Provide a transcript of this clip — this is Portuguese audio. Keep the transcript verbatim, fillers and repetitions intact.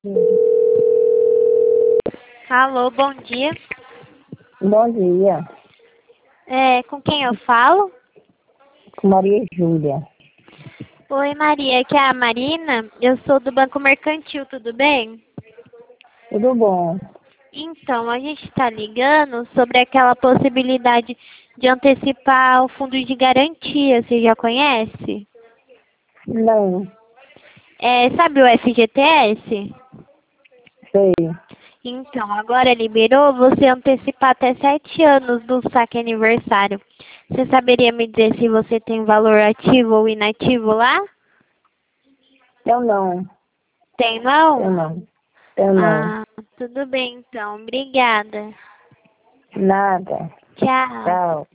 Alô, bom dia. Bom dia, É, com quem eu falo? com Maria Júlia. Oi, Maria, aqui é a Marina. Eu sou do Banco Mercantil, tudo bem? Tudo bom? Então, a gente está ligando sobre aquela possibilidade de antecipar o fundo de garantia. Você já conhece? Não, É, sabe o F G T S? sei. Então, agora liberou você antecipar até sete anos do saque aniversário. Você saberia me dizer se você tem valor ativo ou inativo lá? Eu não, Tem não? eu não, eu não. Ah, tudo bem então. Obrigada. Nada. Tchau. Tchau.